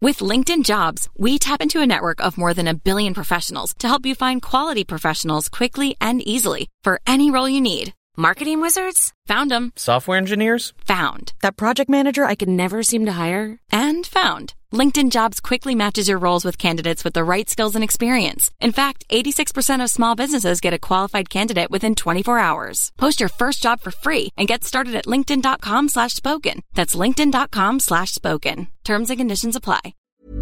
With LinkedIn Jobs, we tap into a network of more than 1 billion professionals to help you find quality professionals quickly and easily for any role you need. Marketing wizards? Found them. Software engineers? Found. That project manager I could never seem to hire? And found. LinkedIn Jobs quickly matches your roles with candidates with the right skills and experience. In fact, 86% of small businesses get a qualified candidate within 24 hours. Post your first job for free and get started at linkedin.com/spoken. That's linkedin.com/spoken. Terms and conditions apply.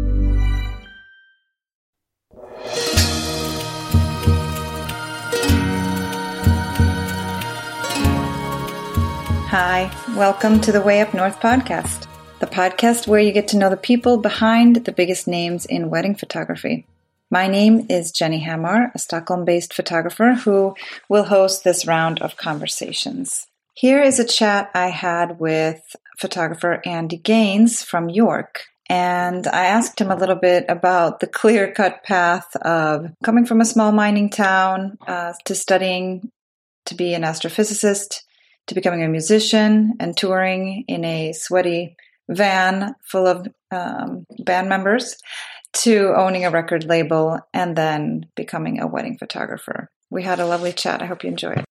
Hi, welcome to the Way Up North podcast, the podcast where you get to know the people behind the biggest names in wedding photography. My name is Jenny Hamar, a Stockholm-based photographer who will host this round of conversations. Here is a chat I had with photographer Andy Gaines from York, and I asked him a little bit about the clear-cut path of coming from a small mining town to studying to be an astrophysicist, to becoming a musician and touring in a sweaty van full of band members, to owning a record label and then becoming a wedding photographer. We had a lovely chat. I hope you enjoy it.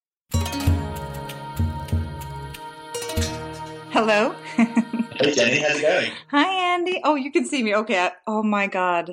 Hello. Hey Jenny, how's it going? Hi Andy. Oh, you can see me. Okay. Oh my God.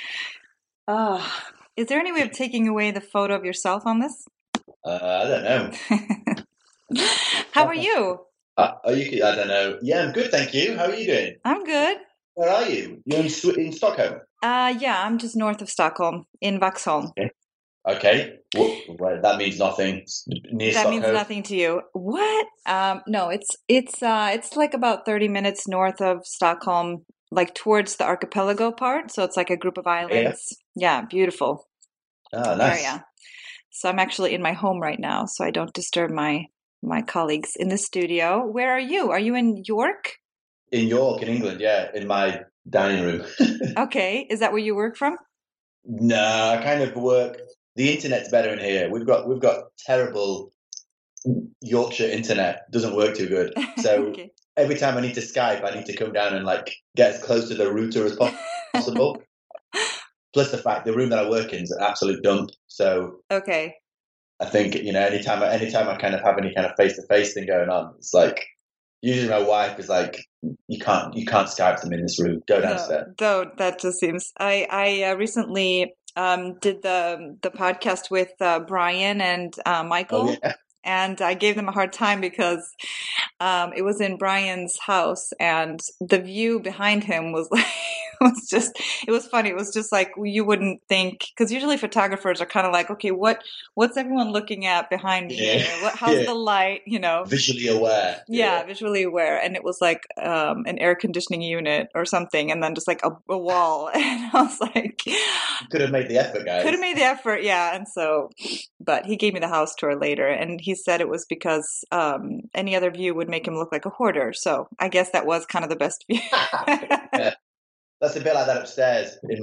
Is there any way of taking away the photo of yourself on this? I don't know. How are you? I don't know. Yeah, I'm good, thank you. How are you doing? I'm good. Where are you? You're in Stockholm? Yeah, I'm just north of Stockholm, in Vaxholm. Okay. Well, that means nothing. Near that Stockholm? means nothing to you. What? No, it's like about 30 minutes north of Stockholm, like towards the archipelago part. So it's like a group of islands. Yeah, beautiful. Oh, nice. Area. So I'm actually in my home right now, so I don't disturb my colleagues in the studio. Where are you? Are you in York? In York, in England, yeah, in my dining room. Okay. Is that where you work from? No, I kind of work. The internet's better in here. We've got terrible Yorkshire internet. Doesn't work too good. So okay. Every time I need to Skype, I need to come down and get as close to the router as possible. Plus the fact the room that I work in is an absolute dump. So okay. I think, anytime I kind of have any kind of face-to-face thing going on, it's like, usually my wife is like, you can't Skype them in this room. Go downstairs. No, that just seems. I recently did the podcast with Brian and Michael. Oh, yeah. And I gave them a hard time because it was in Brian's house, and the view behind him was like, it was funny. It was just like, you wouldn't think, because usually photographers are kind of like, okay, what's everyone looking at behind me here? How's the light, Visually aware. Yeah, visually aware. And it was like an air conditioning unit or something, and then just like a wall. And I was like... You could have made the effort, guys. Could have made the effort, yeah. And so, but he gave me the house tour later, and he said it was because any other view would make him look like a hoarder. So I guess that was kind of the best view. Yeah. That's a bit like that upstairs in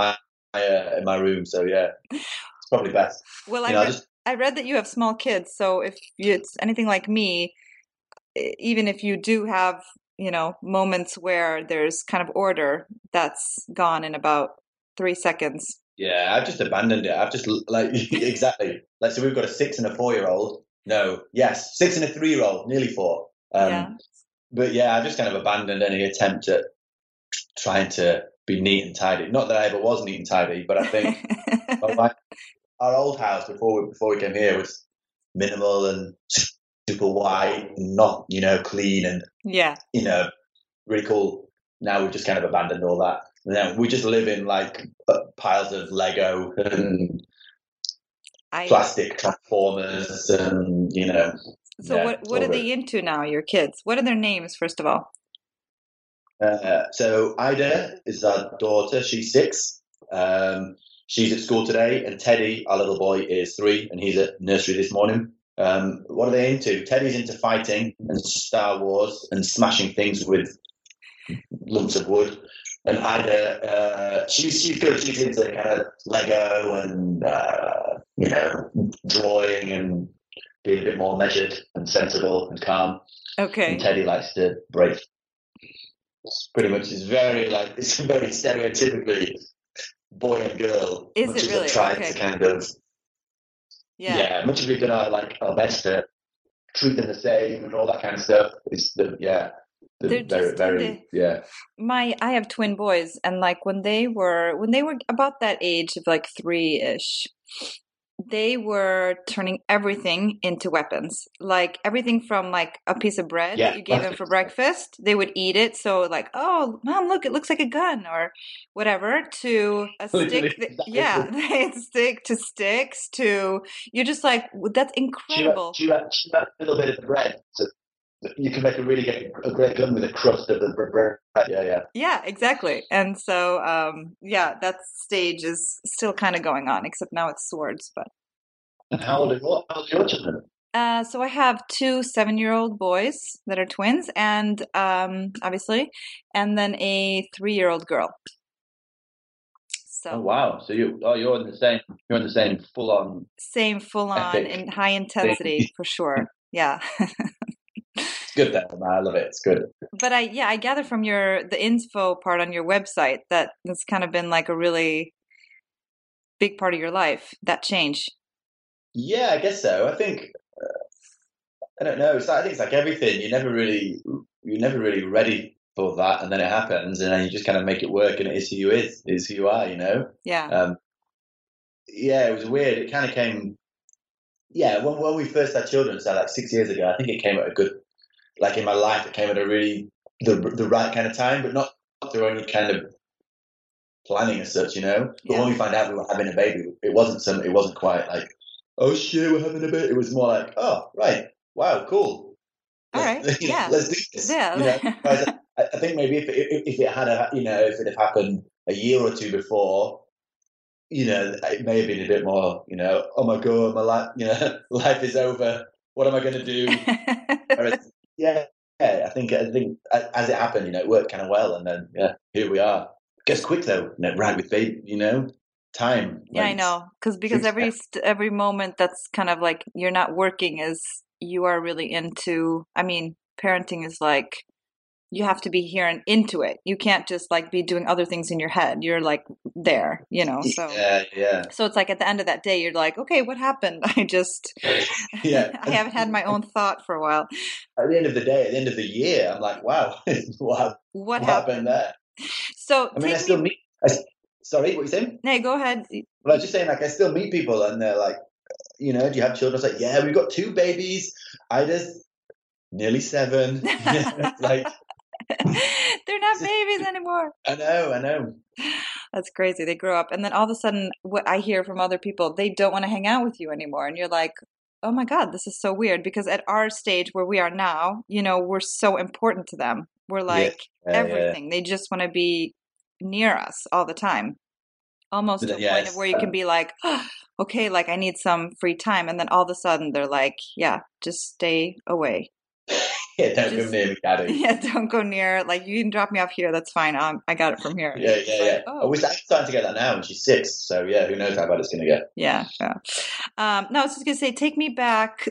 my room. So yeah, it's probably best. Well, I read that you have small kids, so if it's anything like me, even if you do have moments where there's kind of order, that's gone in about 3 seconds. Yeah, I've just abandoned it. I've just exactly. So we've got a 6 and a 4-year-old. No, yes, 6 and a 3-year-old, nearly 4. Yeah. But yeah, I've just kind of abandoned any attempt at trying to be neat and tidy. Not that I ever was neat and tidy, but I think our old house before we came here was minimal and super white and not, clean and really cool. Now we've just kind of abandoned all that. Now we just live in piles of Lego and plastic transformers and So what are they into now, your kids? What are their names, first of all? So Ida is our daughter. She's 6. She's at school today, and Teddy, our little boy, is 3, and he's at nursery this morning. What are they into? Teddy's into fighting and Star Wars and smashing things with lumps of wood. And Ida, she's good. She's into kind of Lego and drawing and being a bit more measured and sensible and calm. Okay. And Teddy likes to break It's pretty much, it's very stereotypically boy and girl. Is Much it as I've really? tried Okay. to kind of, Yeah. much as we've done our best to treat them the same and all that kind of stuff. They're Very, just tender. very, yeah. I have twin boys, and like when they were about that age of like 3-ish, they were turning everything into weapons. Like everything from like a piece of bread that Yeah, you gave them for breakfast, they would eat it. So like, oh, mom, look, it looks like a gun or whatever. To a literally, stick, that, exactly. yeah, they stick to sticks. To you're just like, that's incredible. Chew out a little bit of the bread. So you can get a great gun with a crust of the bread. Yeah, yeah. Yeah, exactly. And so, yeah, that stage is still kind of going on, except now it's swords. But And how old are your children? so I have two 7-year-old boys that are twins, and obviously, and then a 3-year-old girl. Oh So wow! So you're in the same full on same full on epic and high thing. intensity for sure. Yeah. It's good though, man. I love it. It's good. But I gather from the info part on your website that it's kind of been like a really big part of your life, that change. Yeah, I guess so. I think I don't know. I think it's like everything. You're never really ready for that, and then it happens, and then you just kind of make it work, and it is who you is, it is who you are. Yeah. Yeah, it was weird. It kind of came. Yeah, when we first had children, so like 6 years ago, I think it came at a good, like in my life, it came at a really the right kind of time, but not through any kind of planning as such. But Yeah. when we found out we were having a baby, it wasn't quite like, oh shit, we're having a baby. It was more like, oh right, wow, cool. All right. Yeah. Let's do this. Yeah. Whereas I think maybe if it had happened a year or two before, it may have been a bit more, oh my god, my life, life is over. What am I going to do? Whereas, yeah, I think as it happened, it worked kind of well, and then here we are. It gets quick though, right with baby, time. Yeah, I know. Because every moment that's kind of like you're not working is you are really into. I mean, parenting is like you have to be here and into it. You can't just like be doing other things in your head. You're like there, So yeah. So it's like at the end of that day, you're like, okay, what happened? I haven't had my own thought for a while. At the end of the day, at the end of the year, I'm like, wow, what happened there? So I mean, I still meet. Sorry, what you saying? No, go ahead. Well, I was just saying, like, I still meet people, and they're like, do you have children? I was like, yeah, we've got 2 babies. Ida's nearly 7. Like, they're not babies anymore. I know. That's crazy. They grow up, and then all of a sudden, what I hear from other people, they don't want to hang out with you anymore, and you're like, oh my God, this is so weird. Because at our stage where we are now, we're so important to them. We're like everything. Yeah. They just want to be near us all the time, almost to a point of where you can be like, oh, okay, like I need some free time, and then all of a sudden they're like, yeah, just stay away. Yeah, don't go near me, Daddy. Yeah, don't go near. Like you can drop me off here. That's fine. I got it from here. Yeah. Like, oh. I'm starting to get that now, and she's 6. So yeah, who knows how bad it's going to get? Yeah. No, I was just going to say, take me back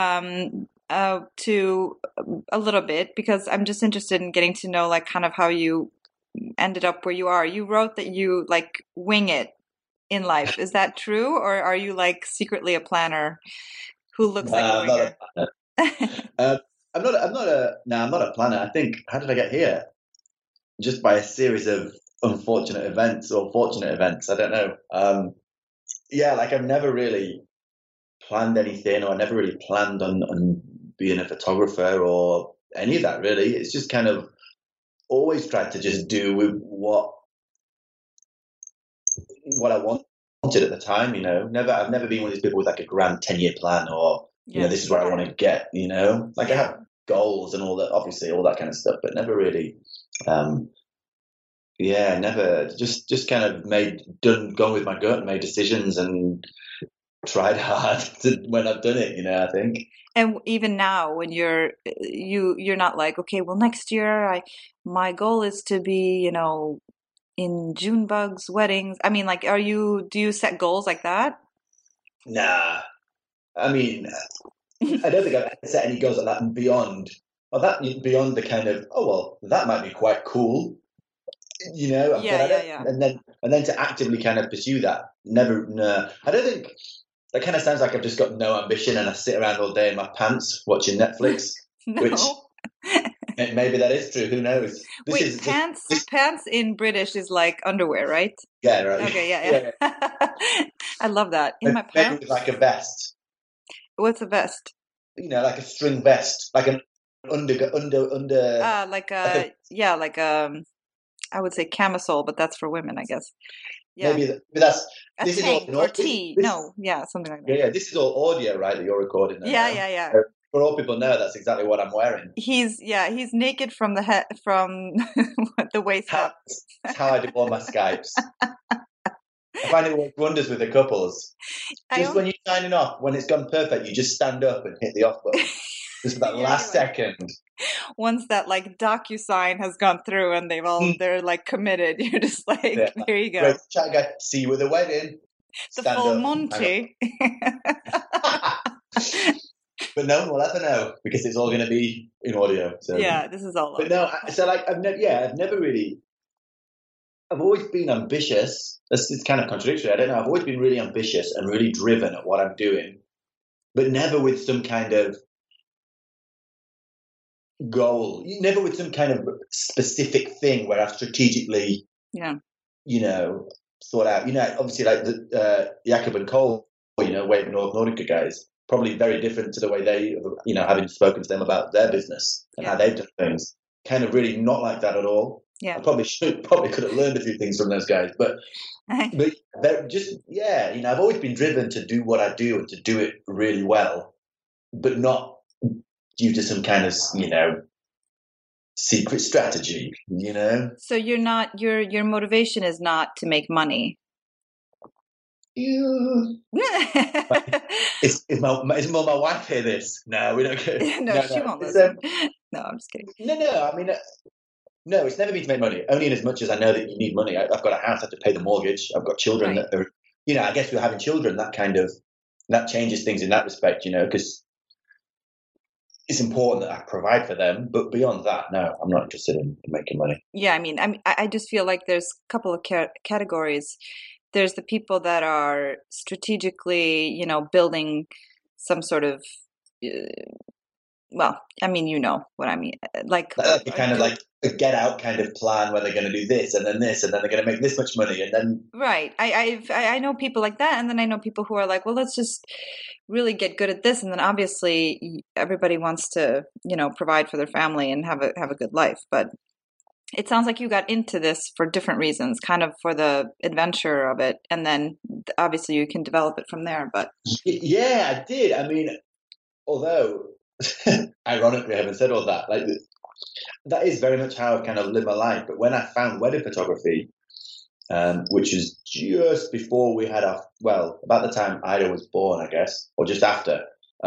to a little bit, because I'm just interested in getting to know like kind of how you ended up where you are. You wrote that you like wing it in life. Is that true, or are you like secretly a planner who looks like a winger? I'm not a planner. I think, how did I get here? Just by a series of unfortunate events or fortunate events. I don't know. Like I've never really planned anything, or I never really planned on being a photographer or any of that really. It's just kind of always tried to just do with what I wanted at the time, I've never been one of these people with like a grand 10-year plan, or this is where I want to get, like I have goals and all that, obviously all that kind of stuff, but never really never just kind of gone with my gut and made decisions and tried hard when I've done it, I think. And even now, when you're not like, okay, well, next year my goal is to be, in Junebug's weddings. I mean, like, do you set goals like that? Nah, I mean, I don't think I've set any goals like that beyond that beyond the kind of, oh, well, that might be quite cool, but and then to actively kind of pursue that, never, no. I don't think, that kind of sounds like I've just got no ambition and I sit around all day in my pants watching Netflix, No. which maybe that is true. Who knows? Pants in British is like underwear, right? Yeah, right. Okay, yeah. I love that. In my pants? Maybe like a vest. What's a vest? Like a string vest, like an under. I would say camisole, but that's for women, I guess. Yeah. Maybe that's a this tank is all or tee. Something like that. Yeah, this is all audio, right? That you're recording. Yeah. For all people know, that's exactly what I'm wearing. He's naked from the head, from the waist up. That's how I do all my Skypes. I find it works wonders with the couples. When you're signing off, when it's gone perfect, you just stand up and hit the off button. Just for that last second. Once that like DocuSign has gone through and they're like committed, you're just like, there you go. Chat guy, see you at the wedding. The full Monty. But no one will ever know because it's all going to be in audio. So. Yeah, this is all. But no, so like I've never really. I've always been ambitious. It's kind of contradictory. I don't know. I've always been really ambitious and really driven at what I'm doing, but never with some kind of goal. Never with some kind of specific thing where I've strategically, thought out. Obviously, like the Jakob and Cole, Wave North Nordica guys, probably very different to the way they, having spoken to them about their business and how they've done things. Kind of really not like that at all. Yeah. I probably could have learned a few things from those guys, but they're just, I've always been driven to do what I do and to do it really well, but not due to some kind of, secret strategy, So you're not, your motivation is not to make money. Is more my wife hear this? No, we don't care. No, she won't listen. No, I'm just kidding. No, I mean, no, it's never been to make money. Only in as much as I know that you need money. I've got a house, I have to pay the mortgage. I've got children that are, I guess we're having children. That changes things in that respect, because it's important that I provide for them. But beyond that, no, I'm not interested in making money. Yeah, I just feel like there's a couple of categories. There's the people that are strategically, building some sort of, what I mean. Like kind of like a get out kind of plan where they're going to do this and then this, and then they're going to make this much money, and then right. I know people like that, and then I know people who are like, well, let's just really get good at this, and then obviously everybody wants to, provide for their family and have a good life, but. It sounds like you got into this for different reasons, kind of for the adventure of it, and then obviously you can develop it from there. But yeah, I did. I mean, although ironically, having said all that, like that is very much how I've kind of lived my life. But when I found wedding photography, which is just before we had about the time Ida was born, I guess, or just after,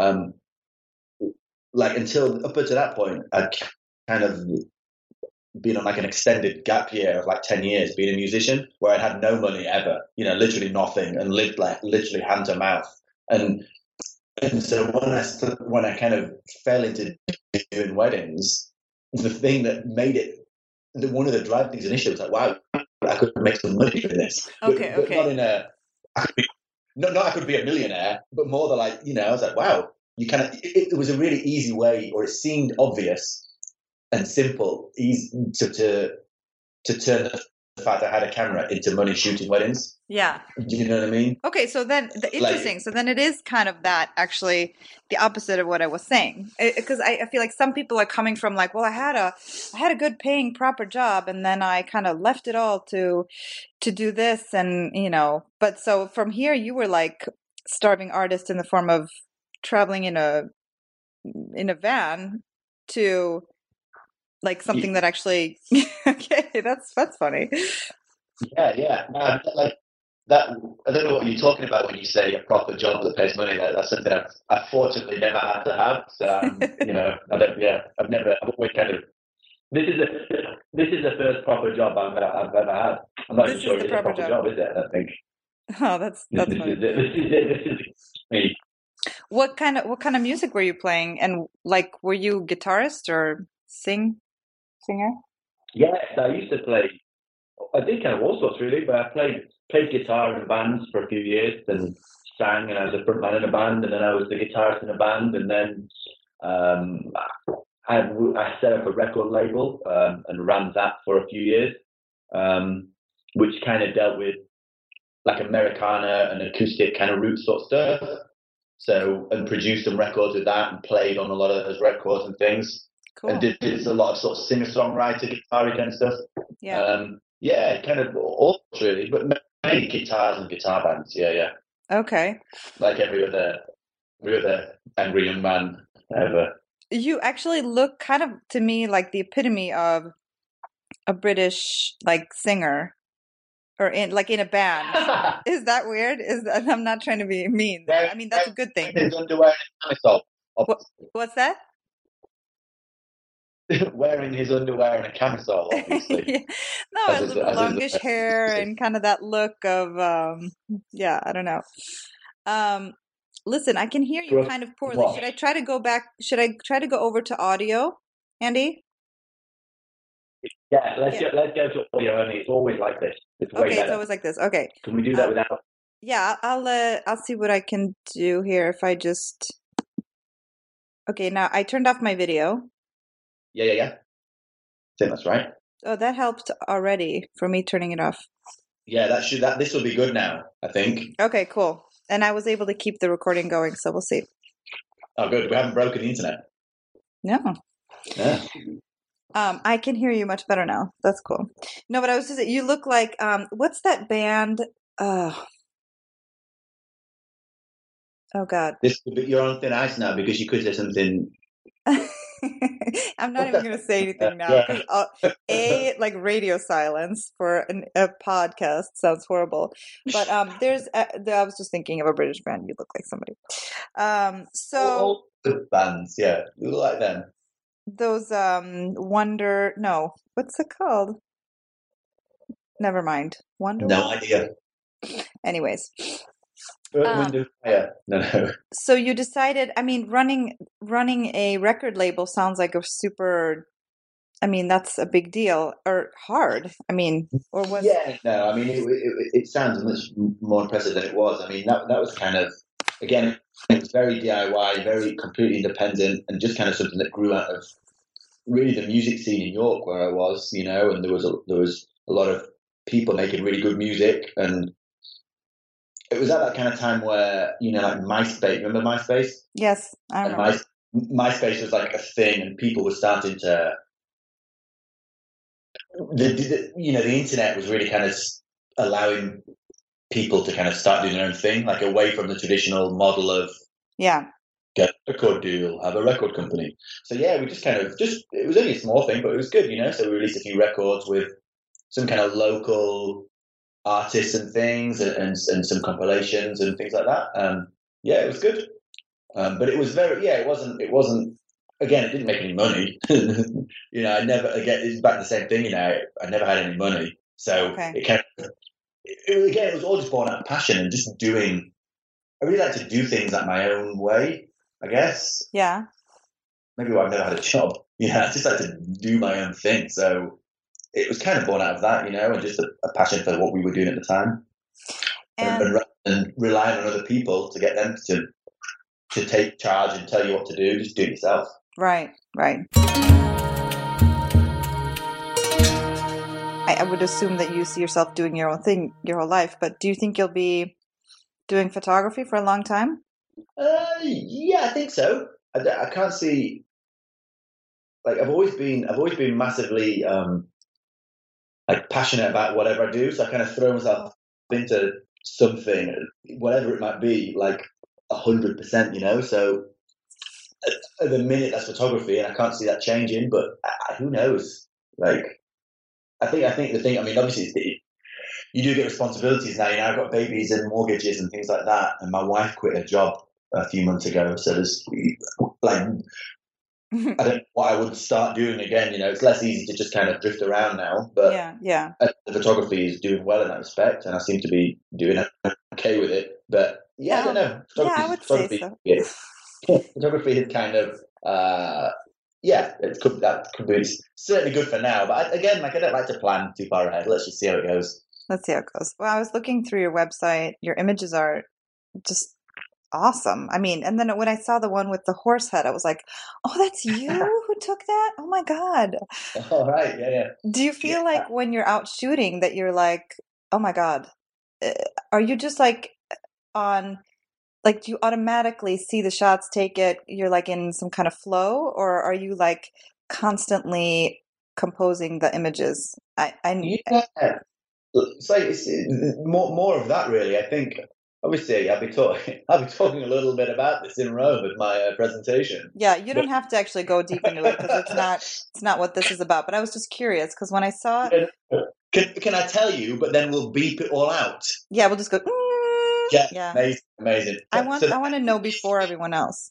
until up until that point, I'd kind of been on like an extended gap year of like 10 years being a musician where I'd had no money ever, literally nothing, and lived like literally hand to mouth. And so when I kind of fell into doing weddings, the thing that made it, one of the driving things initially was like, wow, I could make some money doing this. Okay. But not in I could be a millionaire, but more than like, I was like, wow, you kind of, it was a really easy way, or it seemed obvious and simple, easy to turn the fact I had a camera into money shooting weddings. Yeah. Do you know what I mean? Okay, so then interesting. So then it is kind of that, actually, the opposite of what I was saying, because I feel like some people are coming from like, well, I had a good paying proper job, and then I kind of left it all to do this, and But so from here, you were like starving artist in the form of traveling in a van to. Like something that actually, okay, that's funny. Yeah. Like that. I don't know what you're talking about when you say a proper job that pays money. That's something I've fortunately never had to have. So I don't. Yeah, I've always kind of. This is the first proper job I've ever had. I'm not even sure it's a proper job, is it? I think. Oh, that's funny. This is me. What kind of music were you playing? And like, were you guitarist or singer? Yeah, I used to play. I did kind of all sorts really, but I played guitar in bands for a few years, and sang, and I was a frontman in a band, and then I was the guitarist in a band, and then I set up a record label and ran that for a few years, which kind of dealt with like Americana and acoustic kind of root sort of stuff. So, and produced some records with that and played on a lot of those records and things. Cool. And did a lot of sort of singer-songwriter, guitar kind of stuff. Yeah. Yeah, kind of all really, but mainly guitars and guitar bands. Yeah. Okay. Like every other angry young man ever. You actually look kind of to me like the epitome of a British like singer, or in a band. Is that weird? I'm not trying to be mean. I mean, that's a good thing. His underwear and camisole. What's that? Wearing his underwear and a camisole, obviously. Yeah. No, a little longish hair and kind of that look of I don't know. Listen, I can hear you kind of poorly. Should I try to go back? Should I try to go over to audio, Andy? Yeah, let's go to audio only. It's always like this. It's way better. It's always like this. Okay. Can we do that without? Yeah, I'll see what I can do here if I just. Okay, now I turned off my video. Yeah. I think that's right. Oh, that helped already for me turning it off. Yeah, this will be good now, I think. Okay, cool. And I was able to keep the recording going, so we'll see. Oh, good. We haven't broken the internet. No. Yeah. I can hear you much better now. That's cool. No, but I was just, you look like, what's that band? Oh God. You're on thin ice now because you could say something. I'm not even going to say anything now. Yeah. Like radio silence for a podcast sounds horrible. But I was just thinking of a British band. You look like somebody. All the bands, yeah, you look like them. Those what's it called? Never mind. Wonder. No idea. Anyways. No. So you decided, I mean, running a record label sounds like that's a big deal, or hard. I mean, or was... Yeah, no, I mean, it sounds much more impressive than it was. I mean, that was kind of, again, it was very DIY, very completely independent, and just kind of something that grew out of really the music scene in York where I was, and there was a lot of people making really good music, and it was at that kind of time where, like MySpace. Remember MySpace? Yes, I remember. MySpace was like a thing, and people were starting to. The internet was really kind of allowing people to kind of start doing their own thing, like away from the traditional model of get a record deal, have a record company. So yeah, we just kind of it was only a small thing, but it was good, So we released a few records with some kind of local artists and things, and some compilations and things like that. Yeah, it was good. But it was it wasn't, again, it didn't make any money. I never, again, it's back to the same thing, I never had any money. So it was all just born out of passion and just doing, I really like to do things like my own way, I guess. Yeah. Maybe I've never had a job. I just like to do my own thing. So it was kind of born out of that, and just a passion for what we were doing at the time. And relying on other people to get them to take charge and tell you what to do, just do it yourself. Right. I would assume that you see yourself doing your own thing your whole life, but do you think you'll be doing photography for a long time? Yeah, I think so. I can't see. Like I've always been massively like passionate about whatever I do, so I kind of throw myself into something, whatever it might be, like 100%. So at the minute that's photography, and I can't see that changing. But who knows? Like I think the thing. I mean, obviously, you do get responsibilities now. I've got babies and mortgages and things like that, and my wife quit her job a few months ago. So there's like. I don't know what I would start doing again. It's less easy to just kind of drift around now. But yeah. The photography is doing well in that respect, and I seem to be doing okay with it. But Yeah, I don't know. I would say so. Yeah. Photography is kind of, that could be certainly good for now. But I don't like to plan too far ahead. Let's just see how it goes. Let's see how it goes. Well, I was looking through your website. Your images are just awesome. I mean, and then when I saw the one with the horse head, I was like, oh, that's you who took that? Oh my God. All right. Yeah. Do you feel like when you're out shooting that you're like, oh my God, are you just like do you automatically see the shots, take it, you're like in some kind of flow, or are you like constantly composing the images? So it's more of that, really. I think, obviously, I'll be talking a little bit about this in Rome at my presentation. Yeah, you don't have to actually go deep into it because it's not what this is about. But I was just curious because when I saw it, can I tell you? But then we'll beep it all out. Yeah, we'll just go. Yeah, amazing. I want to know before everyone else.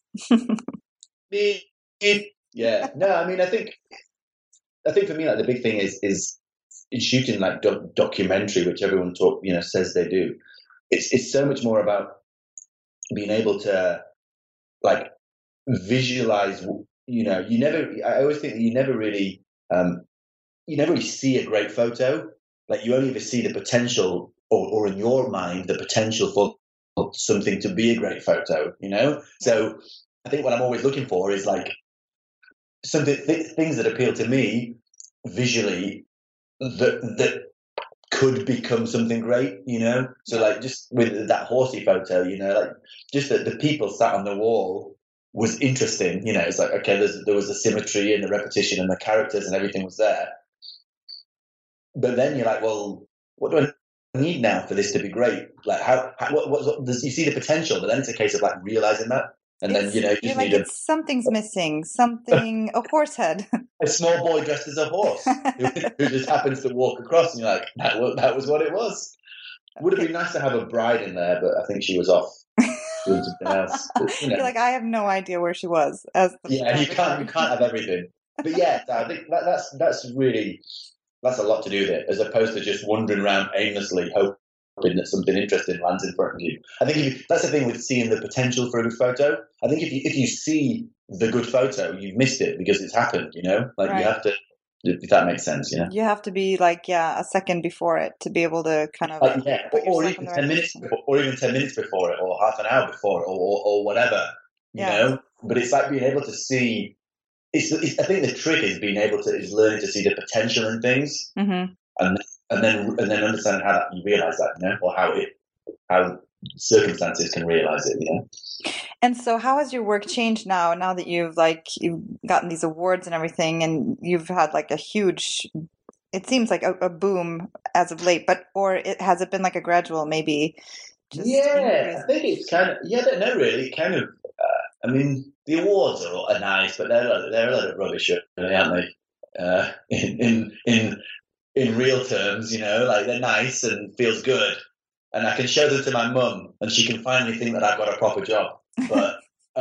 Yeah, no, I mean, I think for me, like, the big thing is shooting like documentary, which everyone says they do. It's so much more about being able to like visualize. I always think that you never really see a great photo. Like, you only ever see the potential, or in your mind, the potential for something to be a great photo. So I think what I'm always looking for is like things that appeal to me visually that could become something great, So like, just with that horsey photo, like just that the people sat on the wall was interesting. It's like, okay, there was a symmetry and the repetition and the characters and everything was there. But then you're like, well, what do I need now for this to be great? Like, what you see the potential, but then it's a case of like realizing that. And then, you just like, need something's missing, a horse head. A small boy dressed as a horse who just happens to walk across, and you're like, that was what it was. Would have been nice to have a bride in there, but I think she was off doing something else. But, You're like, I have no idea where she was. You can't have everything. But yeah, I think that's a lot to do with it, as opposed to just wandering around aimlessly hoping that something interesting lands in front of you. I think that's the thing with seeing the potential for a good photo. I think if you see the good photo, you've missed it because it's happened, Like, right. You have to, if that makes sense, You have to be like, a second before it to be able to kind of or even 10 minutes before, or even 10 minutes before it, or half an hour before it, or whatever, you know. But it's like being able to see. I think the trick is learning to see the potential in things, mm-hmm. and then understanding how you realize that, or how circumstances can realize it, And so, how has your work changed now that you've gotten these awards and everything, and you've had like a huge, it seems like a boom as of late, has it been like a gradual maybe? I think it's kind of, I don't know really, kind of, I mean, the awards are nice, but they're a lot of rubbish, aren't they? In real terms, like, they're nice and feels good, and I can show them to my mum, and she can finally think that I've got a proper job. But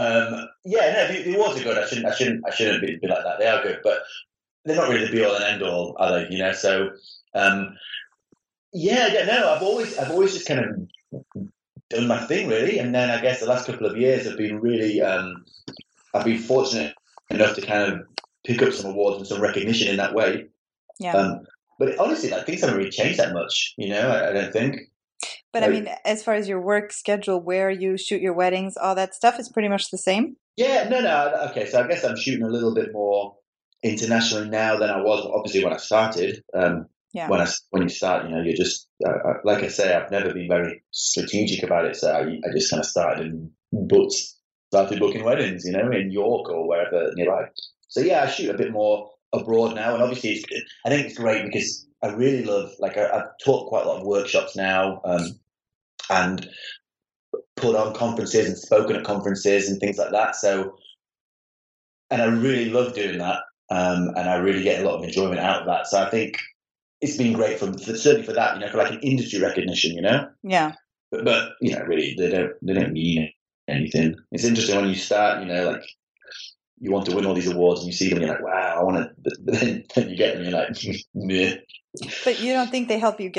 the awards are good. I shouldn't be like that. They are good, but they're not really the be all and end all, are they? So I don't know. I've always just kind of done my thing, really, and then I guess the last couple of years have been really. I've been fortunate enough to kind of pick up some awards and some recognition in that way. Yeah. But honestly, like, things haven't really changed that much, I don't think. But I mean, as far as your work schedule, where you shoot your weddings, all that stuff is pretty much the same? Yeah, no. Okay, so I guess I'm shooting a little bit more internationally now than I was, obviously, when I started. When you start, you're just, like I say, I've never been very strategic about it. So I just kind of started booking weddings, in York or wherever nearby. So I shoot a bit more abroad now, and obviously I think it's great because I really love, like, I've taught quite a lot of workshops now, and put on conferences and spoken at conferences and things like that. So, and I really love doing that, and I really get a lot of enjoyment out of that. So I think it's been great certainly for that, for like an industry recognition, Yeah. But really, they don't mean anything. It's interesting when you start, like, you want to win all these awards and you see them and you're like, wow, I want to, but then you get them and you're like, meh. But you don't think they help you get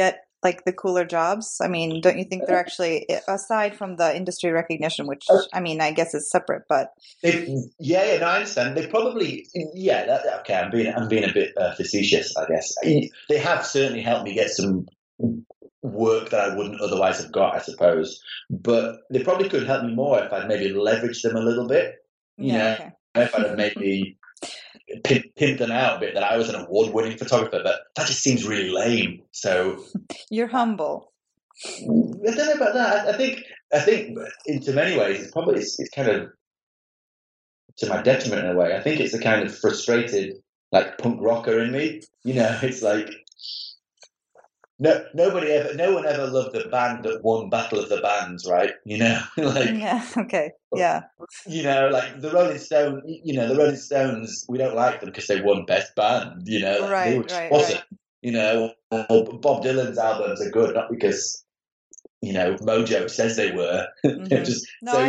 like the cooler jobs? I mean, don't you think they're actually, aside from the industry recognition, which I mean, I guess is separate, but no, I understand. They probably, okay. I'm being a bit facetious, I guess. They have certainly helped me get some work that I wouldn't otherwise have got, I suppose. But they probably could help me more if I'd maybe leveraged them a little bit. Okay. If I'd have maybe pimp them out a bit, that I was an award-winning photographer, but that just seems really lame. So you're humble. I don't know about that. I think in too many ways it's kind of to my detriment in a way. I think it's a kind of frustrated like punk rocker in me. It's like no one ever loved the band that won Battle of the Bands, right? Like yeah, okay, yeah. Like the Rolling Stones. The Rolling Stones. We don't like them because they won Best Band. Right, they were right, awesome. Right. Or Bob Dylan's albums are good, not because Mojo says they were. Mm-hmm. Just no, so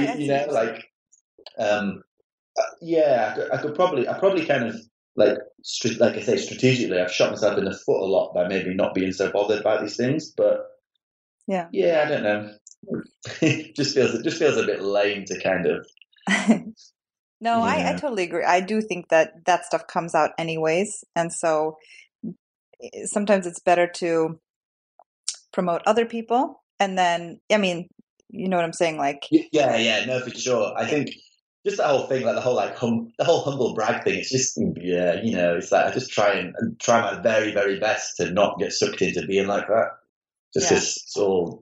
I probably kind of like I say strategically, I've shot myself in the foot a lot by maybe not being so bothered about these things. But I don't know. It just feels a bit lame to kind of. No, I totally agree. I do think that stuff comes out anyways, and so sometimes it's better to promote other people, and then I mean, you know what I'm saying, like no, for sure. I think. Just that whole thing, like the whole humble brag thing. It's just it's like I just try my very, very best to not get sucked into being like that. Just because it's all,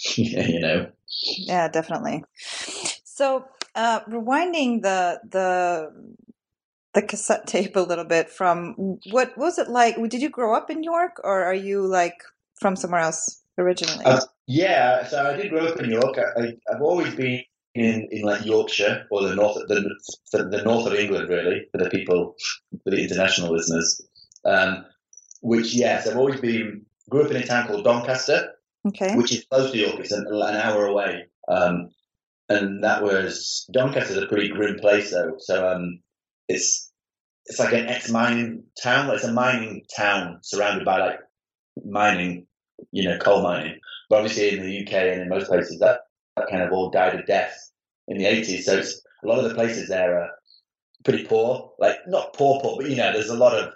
Yeah, definitely. So, rewinding the cassette tape a little bit from what was it like? Did you grow up in New York, or are you like from somewhere else originally? So I did grow up in New York. I've always been in like Yorkshire or the north of England, really, for the international listeners. Which I've always grew up in a town called Doncaster, which is close to York. It's an hour away, and Doncaster's a pretty grim place though. So it's like an ex-mining town. It's a mining town surrounded by like mining, coal mining. But obviously in the UK and in most places that kind of all died a death in the 80s. So a lot of the places there are pretty poor, like not poor, but there's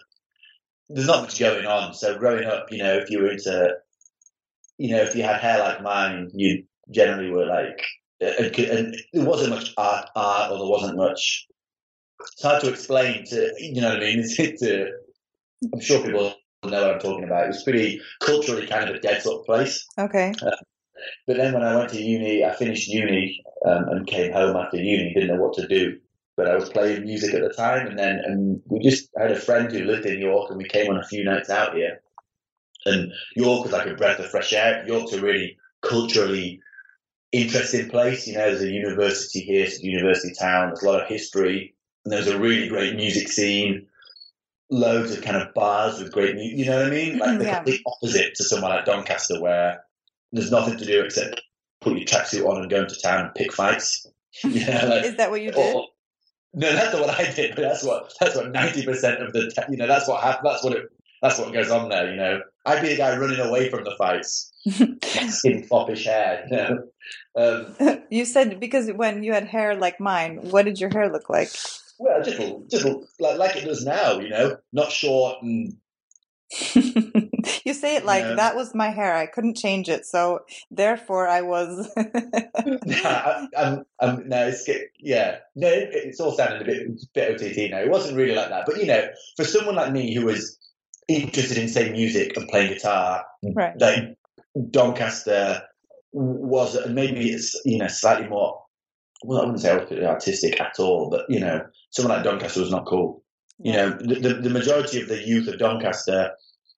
not much going on. So growing up, if you were into, if you had hair like mine, you generally were like, and there wasn't much art, or there wasn't much. It's hard to explain to, what I mean? I'm sure people know what I'm talking about. It was pretty culturally kind of a dead sort of place. Okay. But then when I went to uni, I finished uni and came home after uni, didn't know what to do. But I was playing music at the time, and I had a friend who lived in York, and we came on a few nights out here. And York was like a breath of fresh air. York's a really culturally interesting place. There's a university here, it's a university town, there's a lot of history, and there's a really great music scene, loads of kind of bars with great music, you know what I mean? Like the complete opposite to somewhere like Doncaster, where there's nothing to do except put your tracksuit on and go into town and pick fights. Is that what you did? No, that's not what I did. But that's what 90% of the that's what happens. That's what goes on there. I'd be the guy running away from the fights, skin foppish hair. You said because when you had hair like mine, what did your hair look like? Well, just like it does now. Not short and. You say it like that was my hair. I couldn't change it, so therefore I was. It's all sounding a bit OTT now. It wasn't really like that, but for someone like me who was interested in say music and playing guitar, right? Like Doncaster was maybe it's slightly more. Well, I wouldn't say I was artistic at all, but someone like Doncaster was not cool. Yeah. The majority of the youth of Doncaster,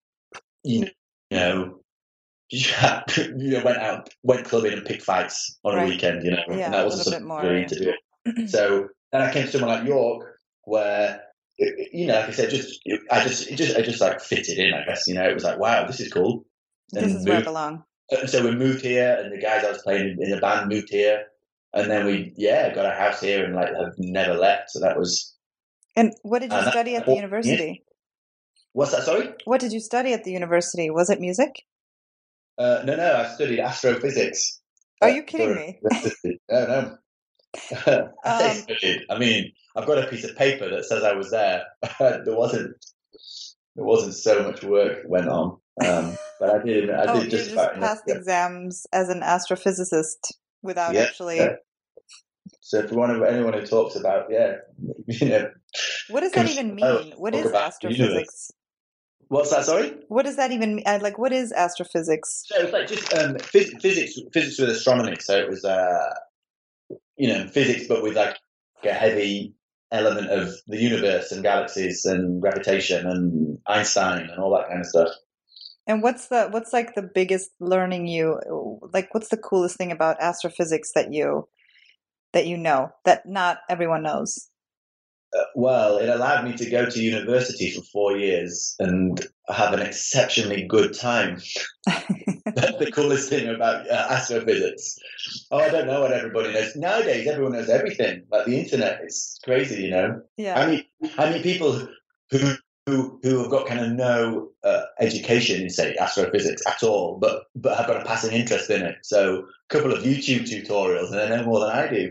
went clubbing and picked fights on a weekend, and that wasn't something really into do it. So then I came to somewhere like York, where like I said, I just like fitted in. I guess it was like, wow, this is cool. This is where I belong. And so we moved here, and the guys I was playing in the band moved here, and then we got a house here, and like have never left. So that was. And what did you study at the university? What's that? Sorry. What did you study at the university? Was it music? No, I studied astrophysics. Are you kidding me? No. I say studied. I mean, I've got a piece of paper that says I was there. There wasn't so much work went on, but I did. I did just passed exams as an astrophysicist without actually. Yeah. So if anyone who talks about, what does that even mean? What is astrophysics? What's that? Sorry. What does that even mean? Like, what is astrophysics? So it's like just physics with astronomy. So it was, physics, but with like a heavy element of the universe and galaxies and gravitation and Einstein and all that kind of stuff. And what's like the biggest learning what's the coolest thing about astrophysics that you know that not everyone knows? Well, it allowed me to go to university for 4 years and have an exceptionally good time. That's the coolest thing about astrophysics. Oh, I don't know what everybody knows. Nowadays, everyone knows everything. Like the internet, it's crazy, you know? Yeah. I mean people who have got kind of no education in, say, astrophysics at all, but have got a passing interest in it. So a couple of YouTube tutorials and they know more than I do.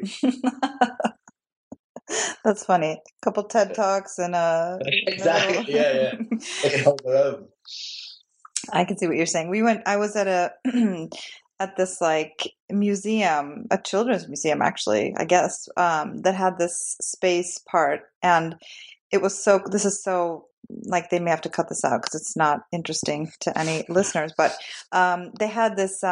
That's funny. A couple TED Talks and exactly. Yeah. They can hold their own. I can see what you're saying. I was at at this like museum, a children's museum actually, I guess, that had this space part, and it was this is so, like, they may have to cut this out because it's not interesting to any listeners, but they had this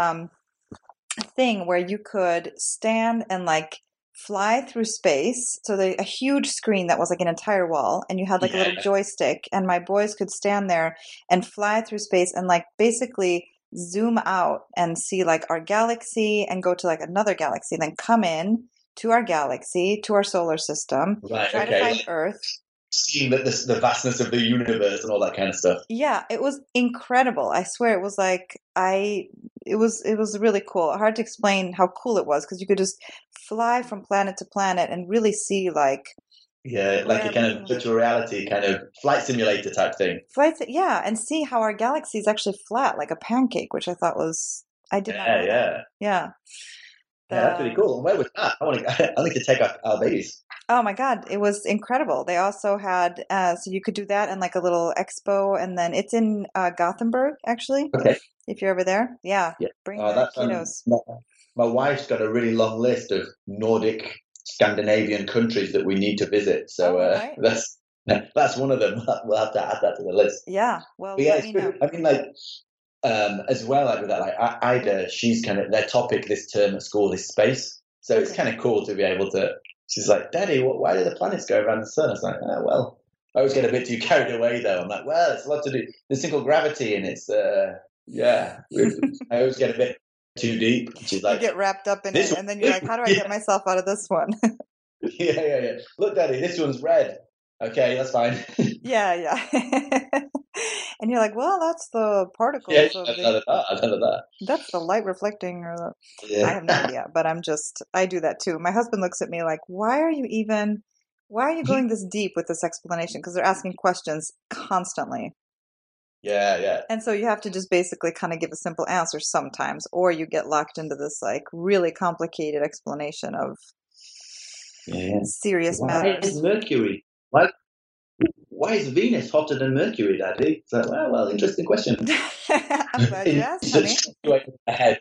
thing where you could stand and like fly through space. So a huge screen that was like an entire wall, and you had like a little joystick, and my boys could stand there and fly through space and like basically zoom out and see like our galaxy and go to like another galaxy, then come in to our galaxy, to our solar system, try to find Earth. Seeing the vastness of the universe and all that kind of stuff. Yeah, it was incredible. I swear it was like it was really cool. Hard to explain how cool it was because you could just fly from planet to planet and really see like like a kind of virtual reality kind of flight simulator type thing. And see how our galaxy is actually flat like a pancake, which I thought was I did not know that. Yeah. That's really cool. And where was that? I need to take our babies. Oh my God, it was incredible. They also had, so you could do that and like a little expo, and then it's in Gothenburg, actually. Okay. If you're over there. Yeah. Bring the kiddos. My wife's got a really long list of Nordic, Scandinavian countries that we need to visit. So right. That's one of them. We'll have to add that to the list. Yeah. Well, let me know. I mean, like, as well, like with that, like Ida, she's kind of, their topic this term at school is space. So it's kind of cool to be able to, she's like, Daddy, why do the planets go around the sun? I was like, oh, well, I always get a bit too carried away though. I'm like, well, it's a lot to do. There's single gravity and it's, I always get a bit too deep. She's like, you get wrapped up in it and then you're like, how do I get myself out of this one? Yeah. Look, Daddy, this one's red. Okay, that's fine. Yeah. And you're like, well, that's the particles. Yeah, I know that. That's the light reflecting. I have no idea, but I do that too. My husband looks at me like, why are you going this deep with this explanation? Because they're asking questions constantly. Yeah. And so you have to just basically kind of give a simple answer sometimes, or you get locked into this like really complicated explanation of serious matters. Why is Mercury? Why is Venus hotter than Mercury, Daddy? So, well, interesting question. I'm glad you asked, honey. Ahead.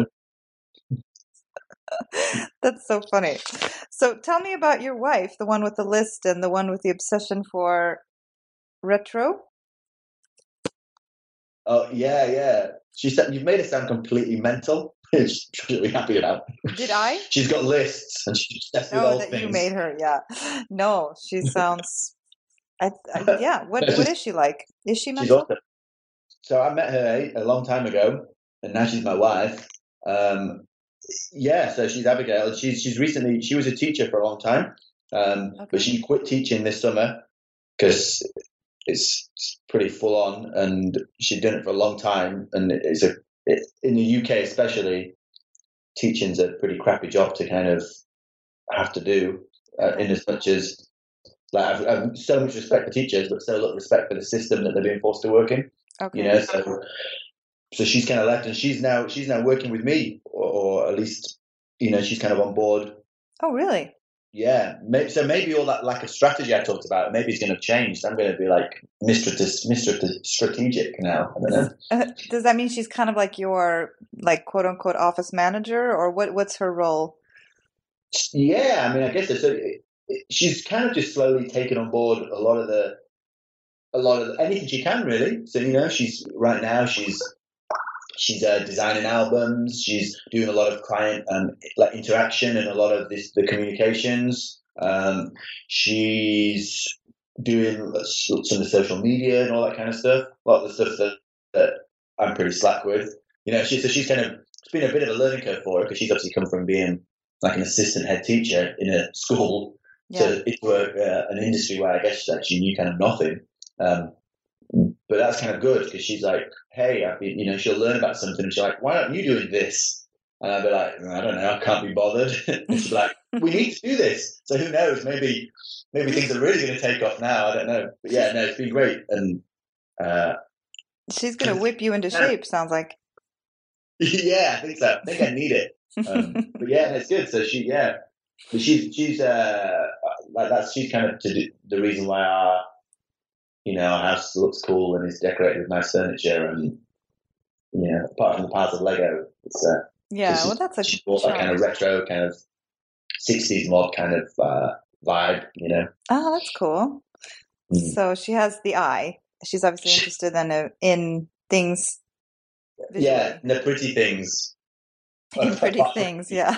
That's so funny. So tell me about your wife, the one with the list and the one with the obsession for retro. Oh, yeah. She said, you've made it sound completely mental. She's really happy about. Did I? She's got lists and she's obsessed with old things. You made her, yeah. No, she sounds... yeah. What is she like? Is she mental? She's awesome. So I met her a long time ago, and now she's my wife. So she's Abigail, and she was a teacher for a long time, but she quit teaching this summer because it's pretty full on, and she'd done it for a long time, and in the UK especially, teaching's a pretty crappy job to kind of have to do, in as much as. Like I've so much respect for teachers, but so little respect for the system that they're being forced to work in. Okay. You know, so so she's kind of left, and she's now working with me, or at least, she's kind of on board. Oh, really? Yeah. So maybe all that lack of strategy I talked about, maybe it's going to change. I'm going to be like Mr. Strategic now. I don't know. Does that mean she's kind of like your, like, quote unquote office manager, or what's her role? Yeah, I mean, I guess so. She's kind of just slowly taken on board a lot of anything she can, really. So she's designing albums. She's doing a lot of client interaction and a lot of the communications. She's doing some of the social media and all that kind of stuff. A lot of the stuff that I'm pretty slack with. She's kind of, it's been a bit of a learning curve for her, because she's obviously come from being like an assistant head teacher in a school to an industry where I guess she knew kind of nothing. But that's kind of good, because she's like, hey, she'll learn about something, and she's like, why aren't you doing this? And I'll be like, I don't know, I can't be bothered. And she's like, we need to do this. So who knows? Maybe things are really going to take off now. I don't know. But yeah, no, it's been great. And she's going to whip you into shape, sounds like. Yeah, I think so. I think I need it. But yeah, it's good. So she's like that. She's kind of the reason why our house looks cool and is decorated with nice furniture, and apart from the piles of Lego, it's well, that's that kind of retro, kind of 60s mod kind of vibe, Oh, that's cool. So she has the eye. She's obviously interested in things. Visually. Yeah, in the pretty things. In pretty things, yeah.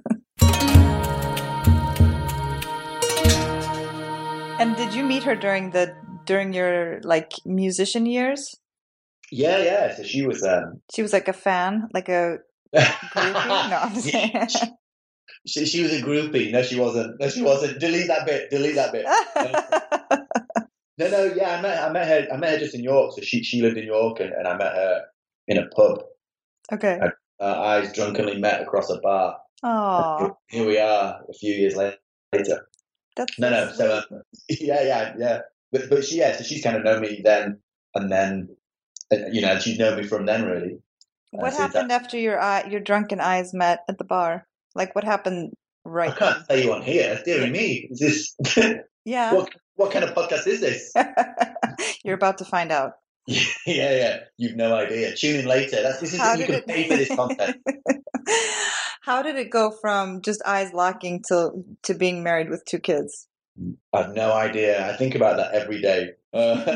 And did you meet her during your like musician years? Yeah. So she was like a fan, like a groupie. No, I'm just saying. She was a groupie. No, she wasn't. Delete that bit. No. Yeah, I met her just in York. So she lived in York, and I met her in a pub. Okay. Our eyes drunkenly met across a bar. Oh. Here we are, a few years later. That's no. So yeah. But so she's kind of known me then, and then, she's known me from then, really. What happened after your drunken eyes met at the bar? Like, what happened right I can't tell you on here. Dear me. Is this... Yeah. What kind of podcast is this? You're about to find out. Yeah. You've no idea. Tune in later. You can pay for this content. How did it go from just eyes locking to being married with 2 kids? I've no idea. I think about that every day. So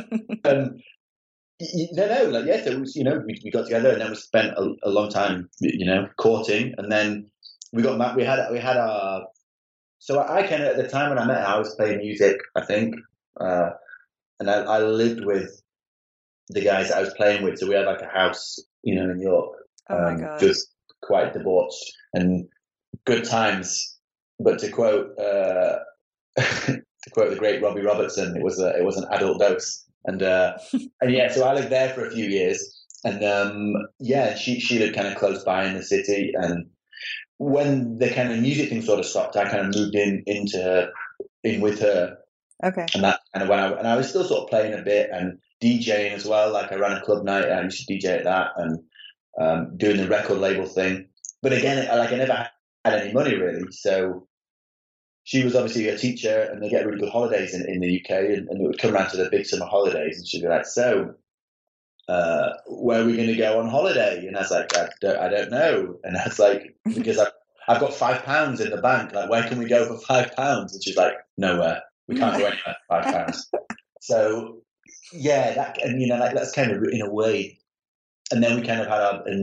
we got together, and then we spent a long time, courting, and then we got married. We had our. So I kind of, at the time when I met her, I was playing music, I think, and I lived with the guys that I was playing with. So we had like a house, in York. Oh my God. Just quite debauched and good times. But to quote the great Robbie Robertson, it was an adult dose. And yeah, so I lived there for a few years, and she lived kind of close by in the city. And when the kind of music thing sort of stopped, I kind of moved in with her. Okay. And that kind of I was still sort of playing a bit and DJing as well. Like I ran a club night, I used to DJ at that, and doing the record label thing. But again, I never had any money really, so. She was obviously a teacher, and they get really good holidays in the UK, and it would come around to the big summer holidays, and she'd be like, so, where are we going to go on holiday? And I was like, I don't know. And I was like, because I've got £5 in the bank, like, where can we go for £5? And she's like, nowhere. We can't go anywhere for £5. So, yeah, that's kind of in a way. And then we kind of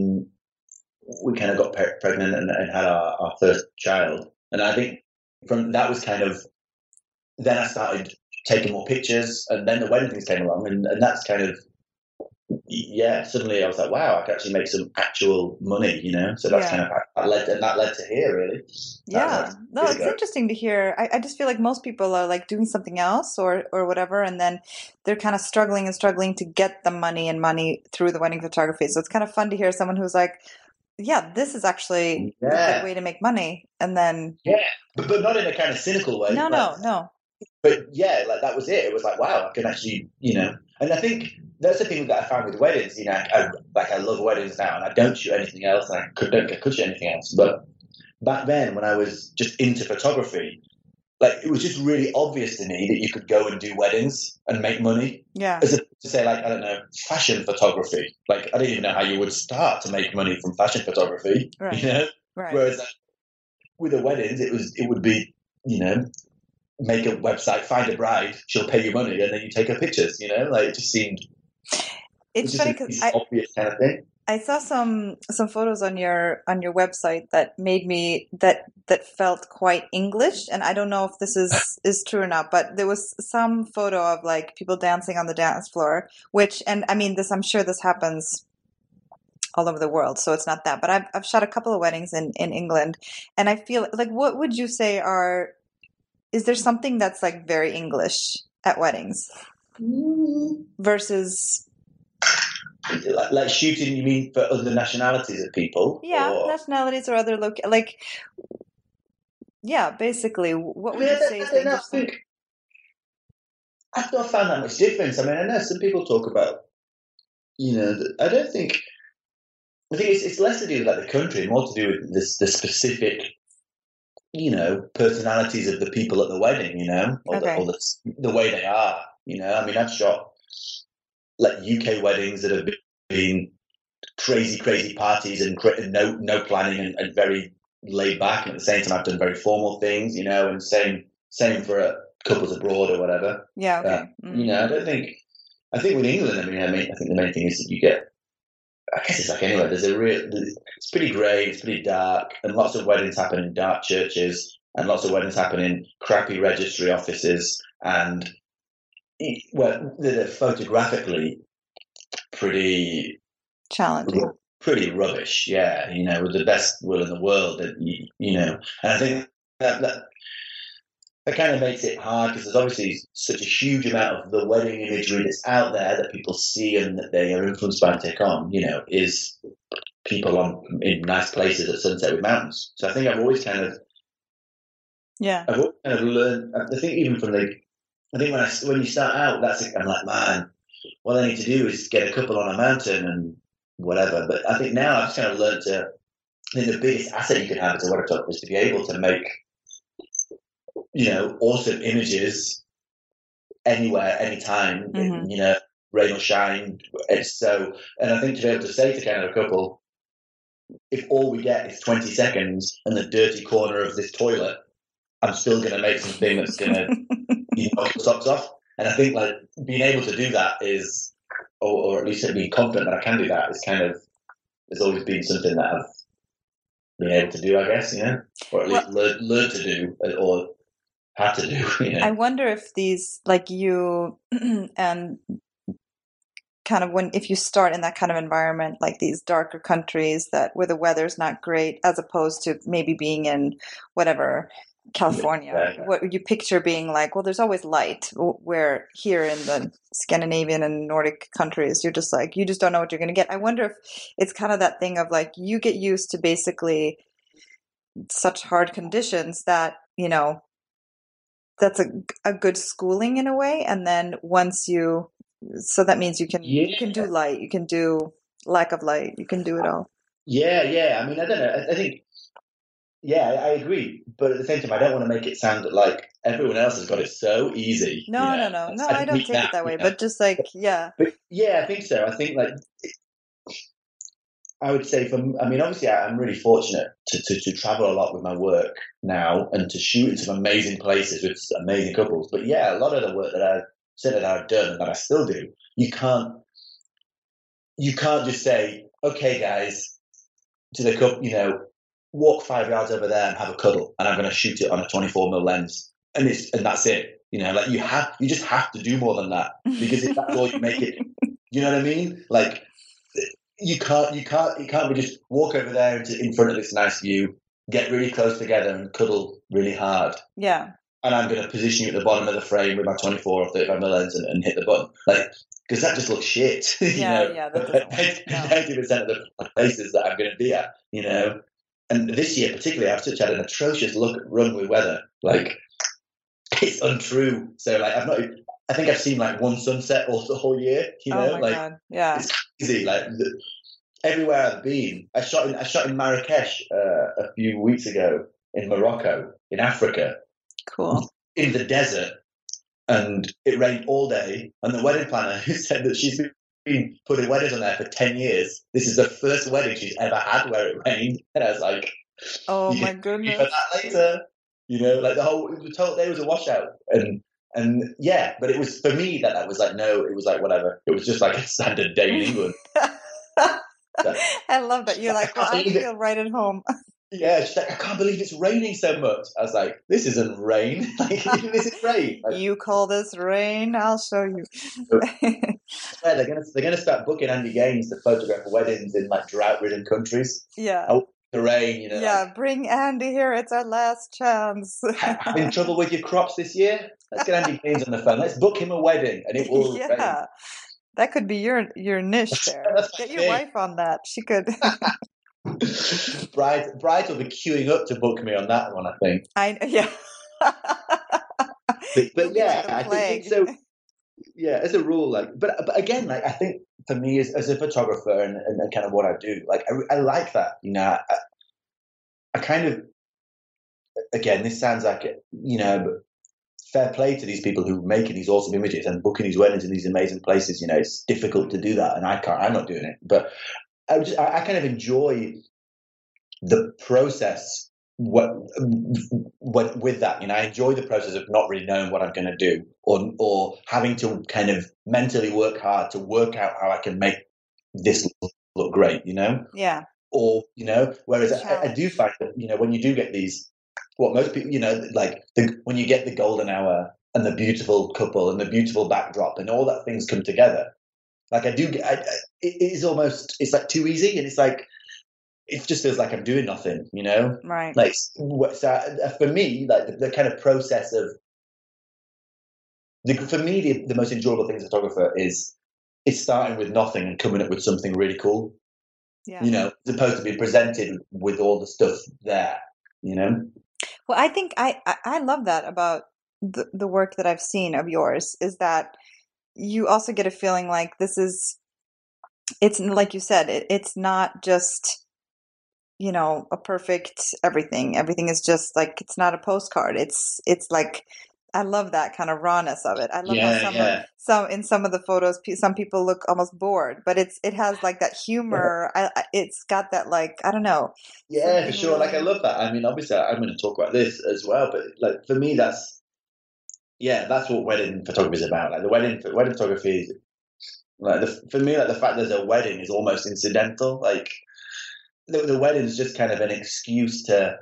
got pregnant and had our first child. And I think, from that was kind of, then I started taking more pictures, and then the wedding things came along, and that's kind of, suddenly I was like, wow, I can actually make some actual money, So that's kind of that led to here, really. Yeah, no, it's interesting to hear. I just feel like most people are like doing something else or whatever, and then they're kind of struggling to get the money through the wedding photography. So it's kind of fun to hear someone who's like, yeah, this is actually a good way to make money. And then... Yeah, but not in a kind of cynical way. No. But yeah, like that was it. It was like, wow, I can actually, And I think that's the thing that I found with weddings. You know, I love weddings now, and I don't shoot anything else, and I could shoot anything else. But back then, when I was just into photography, like it was just really obvious to me that you could go and do weddings and make money. Yeah. As opposed to say, like, I don't know, fashion photography. Like, I didn't even know how you would start to make money from fashion photography. Right. You know, right. Whereas with the weddings, it would be, you know, make a website, find a bride, she'll pay you money, and then you take her pictures. You know, like it just seemed. It's funny because obvious kind of thing. I saw some photos on your website that made me that felt quite English, and I don't know if this is true or not, but there was some photo of like people dancing on the dance floor, which, and I mean this, I'm sure this happens all over the world, so it's not that, but I've shot a couple of weddings in England, and I feel like, what would you say is there something that's like very English at weddings versus? Like shooting, you mean for other nationalities of people? Yeah, or nationalities or other yeah, basically. What would you say is the English thing? I've not found that much difference. I mean, I know some people talk about, you know, I think it's less to do with like the country, more to do with the specific, you know, personalities of the people at the wedding, you know, or the way they are, you know. I mean, I've shot like UK weddings that have been crazy parties and no planning and very laid back, and at the same time I've done very formal things, you know, and same for couples abroad or whatever. Yeah, okay. You know, I think with England, I think the main thing is that you get, I guess it's like anywhere, it's pretty grey, it's pretty dark, and lots of weddings happen in dark churches, and lots of weddings happen in crappy registry offices, and well, they're photographically pretty challenging, pretty rubbish. Yeah, you know, with the best will in the world, that you know, and I think that kind of makes it hard because there's obviously such a huge amount of the wedding imagery that's out there that people see and that they are influenced by and take on. You know, is people in nice places at sunset with mountains. So I think I've always kind of learned. I think even from I think when you start out, I'm like, man, what I need to do is get a couple on a mountain and whatever. But I think now I've just kind of learned I think the biggest asset you can have as a wedding photographer is to be able to make, you know, awesome images anywhere, anytime, you know, rain or shine. And I think to be able to say to kind of a couple, if all we get is 20 seconds and the dirty corner of this toilet, I'm still going to make something that's going to knock the socks off. And I think like being able to do that is, or at least being confident that I can do that, is kind of, has always been something that I've been able to do, I guess, you know, or at least learn to do, or had to do. You know? I wonder if these, like you, and kind of if you start in that kind of environment, like these darker countries where the weather's not great, as opposed to maybe being in whatever, California, what would you picture being like? Well, there's always light, where here in the Scandinavian and Nordic countries, you just don't know what you're going to get. I wonder if it's kind of that thing of like, you get used to basically such hard conditions that, you know, that's a good schooling in a way. And then so that means you can do light, you can do lack of light, you can do it all. Yeah. I mean, I don't know. I think, I agree. But at the same time, I don't want to make it sound like everyone else has got it so easy. No, you know? No, I don't take it that way. But just like, yeah. But yeah, I think so. I think like, I would say obviously I'm really fortunate to travel a lot with my work now and to shoot in some amazing places with amazing couples. But yeah, a lot of the work that I've done and that I still do, you can't just say, okay, guys, to the couple, you know, walk 5 yards over there and have a cuddle, and I'm going to shoot it on a 24mm lens, and that's it. You know, like you just have to do more than that, because if that's all you make it, you know what I mean? Like you can't be just walk over there in front of this nice view, get really close together and cuddle really hard. Yeah. And I'm going to position you at the bottom of the frame with my 24 or 35mm lens and hit the button, like, because that just looks shit. Yeah, that doesn't work. 90% of the places that I'm going to be at, you know. And this year particularly, I've had an atrocious run with weather. Like, it's untrue. So like, I think I've seen like one sunset all the whole year. You know, like God. Yeah, it's crazy. Like everywhere I've been, I shot in Marrakesh a few weeks ago, in Morocco, in Africa. Cool. In the desert, and it rained all day. And the wedding planner said that she's been putting weddings on there for 10 years. This is the first wedding she's ever had where it rained. And I was like, oh my goodness. For that later, you know, like the whole day was a washout. And yeah, but it was, for me, that was like, no, it was like whatever. It was just like a standard day in England. I love that. You're like, well, I feel right at home. Yeah, she's like, I can't believe it's raining so much. I was like, this isn't rain. Like, this is rain. Like, you call this rain? I'll show you. Yeah, they're gonna start booking Andy Gaines to photograph weddings in like drought-ridden countries. Yeah. The rain, you know. Yeah, like, bring Andy here. It's our last chance. Having trouble with your crops this year? Let's get Andy Gaines on the phone. Let's book him a wedding, and it will rain. That could be your niche there. Get your wife on that. She could. Brides will be queuing up to book me on that one, I think. Yeah. but yeah, I think so. Yeah, as a rule, like, but again, like, I think for me as a photographer and kind of what I do, like, I like that, you know. I kind of, again, this sounds like, you know, but fair play to these people who are making these awesome images and booking these weddings in these amazing places. You know, it's difficult to do that, and I'm not doing it, but I kind of enjoy the process with that. You know, I enjoy the process of not really knowing what I'm going to do, or having to kind of mentally work hard to work out how I can make this look great, you know? Yeah. Or, you know, whereas I do find that, you know, when you do get these, what most people, you know, like when you get the golden hour and the beautiful couple and the beautiful backdrop and all that things come together, like it is almost, it's like too easy, and it's like, it just feels like I'm doing nothing, you know? Right. Like, so for me, like the kind of process of, for me, the most enjoyable thing as a photographer is starting with nothing and coming up with something really cool. Yeah. You know, as opposed to being presented with all the stuff there, you know? Well, I think I love that about the work that I've seen of yours, is that you also get a feeling like it's like you said, it's not just, you know, a perfect everything. Everything is just like, it's not a postcard. It's like, I love that kind of rawness of it. I love how in some of the photos, some people look almost bored, but it has like that humor. It's got that, like, I don't know. Yeah, for sure. Really... Like, I love that. I mean, obviously I'm going to talk about this as well, but like for me, that's what wedding photography is about. Like the wedding photography is like for me, like the fact there's a wedding is almost incidental. Like the wedding is just kind of an excuse to,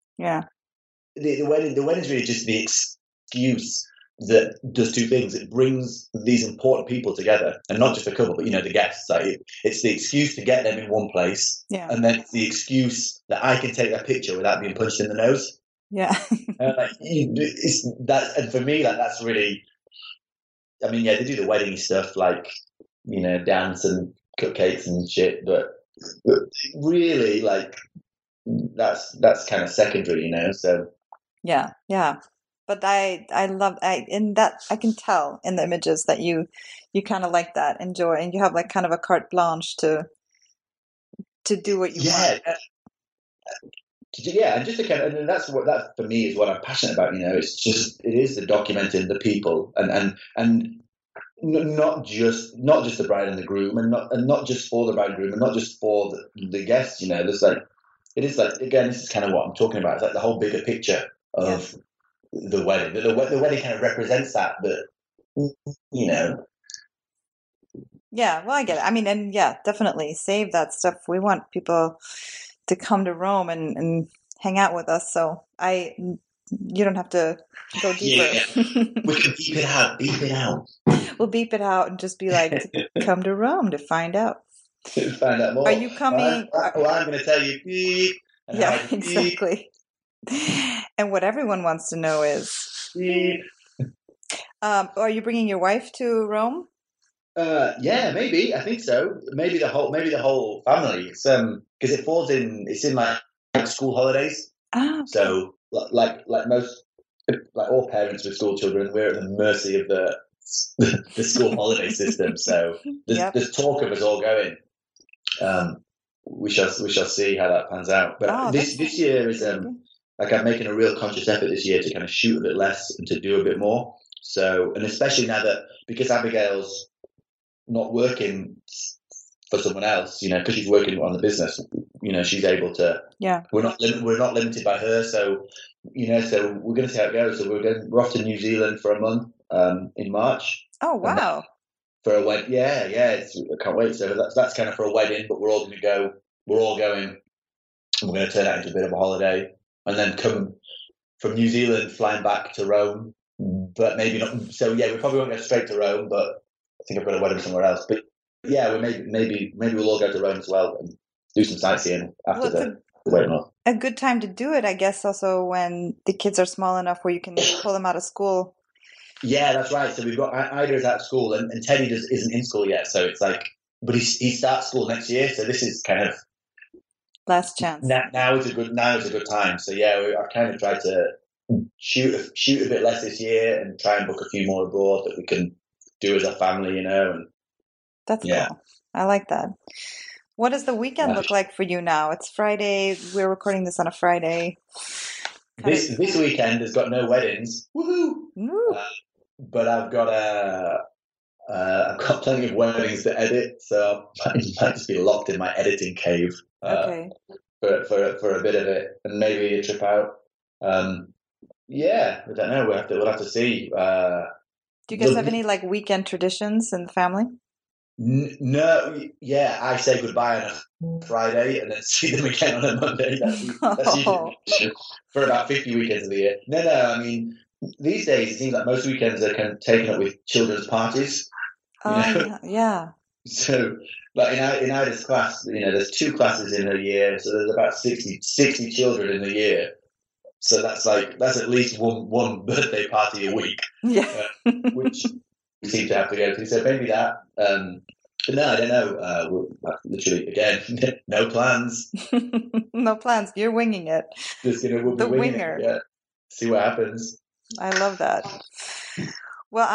the wedding is really just the excuse that does two things. It brings these important people together, and not just a couple, but, you know, the guests. Like it's the excuse to get them in one place, and then it's the excuse that I can take that picture without being punched in the nose. Yeah. It's that, and for me, like, that's really, I mean, yeah, they do the wedding stuff, like, you know, dance and cupcakes and shit, but really, like, that's kind of secondary, you know. So yeah. But I love, in that I can tell in the images that you kind of like that, enjoy, and you have like kind of a carte blanche to do what you want. Yeah, and just to kind of, and that for me is what I'm passionate about. You know, it is the documenting the people, and not just the bride and the groom, and not just for the bride and groom, and not just for the guests. You know, there's like, it is like, again, this is kind of what I'm talking about. It's like the whole bigger picture of the wedding. The wedding kind of represents that, but, you know. Yeah, well, I get it. I mean, and yeah, definitely save that stuff. We want people to come to Rome and hang out with us. So you don't have to go deeper. Yeah. We can beep it out. We'll beep it out and just be like, come to Rome to find out. Find out more. Are you coming? Well, I'm going to tell you beep. Yeah, exactly. And what everyone wants to know is, beep. Are you bringing your wife to Rome? Yeah, maybe. I think so. Maybe the whole family. It's because it's in like school holidays. Oh, okay. So like most, like all parents with school children, we're at the mercy of the the school holiday system. So there's talk of us all going. We shall see how that pans out. But this year is like I'm making a real conscious effort this year to kind of shoot a bit less and to do a bit more. So, and especially now that because Abigail's not working for someone else, because she's working on the business, she's able to. Yeah. We're not limited by her, so so we're going to see how it goes. So we're off to New Zealand for a month in March. Oh wow! For a wedding, I can't wait. So that's kind of for a wedding, but we're all going to go. We're all going. And we're going to turn that into a bit of a holiday, and then come from New Zealand, flying back to Rome. But maybe not. So we probably won't go straight to Rome, but I think I've got a wedding somewhere else. But we maybe we'll all go to Rome as well and do some sightseeing after the wedding off. A good time to do it, I guess, also when the kids are small enough where you can pull them out of school. Yeah, that's right. So we've got Ida's out of school, and Teddy isn't in school yet. So it's like, but he starts school next year. So this is kind of last chance. Now is a good time. So I've kind of tried to shoot a bit less this year and try and book a few more abroad that we can do as a family, And that's cool. I like that. What does the weekend look like for you now? It's Friday. We're recording this on a Friday. This weekend has got no weddings. Woohoo! But I've got plenty of weddings to edit, so I might just be locked in my editing cave for a bit of it, and maybe a trip out. I don't know. We'll have to see. Do you guys have any like weekend traditions in the family? No, I say goodbye on a Friday and then see them again on a Monday. That's usually for about 50 weekends of the year. No, I mean, these days it seems like most weekends are kind of taken up with children's parties. Yeah. So, like in Ida's class, there's 2 classes in a year, so there's about 60 children in the year. So that's at least one birthday party a week, which we seem to have to go to. So maybe that. But no, I don't know. Literally, again, no plans. No plans. You're winging it. We'll be winging it. Yeah. See what happens. I love that. Well,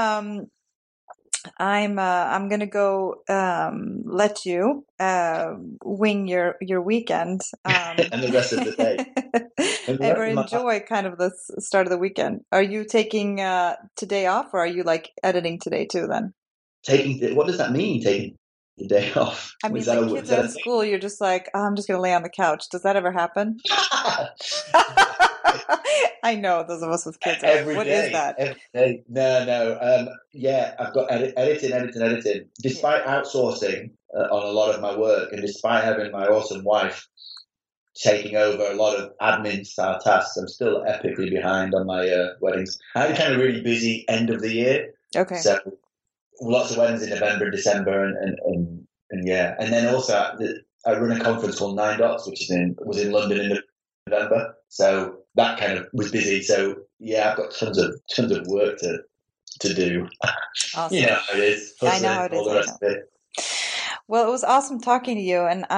I'm gonna go let you wing your weekend and the rest of the day, and enjoy kind of the start of the weekend. Are you taking today off, or are you like editing today too? Then what does that mean? Taking the day off? I mean, the kids are in school. You're just like, I'm just gonna lay on the couch. Does that ever happen? I know those of us with kids. What is that? Every day. No. I've got editing. Despite outsourcing on a lot of my work, and despite having my awesome wife taking over a lot of admin style tasks, I'm still epically behind on my weddings. I had a kind of really busy end of the year. Okay. So lots of weddings in November and December, and then also I run a conference called 9 Dots, which was in London in November. So that kind of was busy. So I've got tons of work to do. Awesome. You know how it is. I know how it is. The rest of it. Well, it was awesome talking to you, and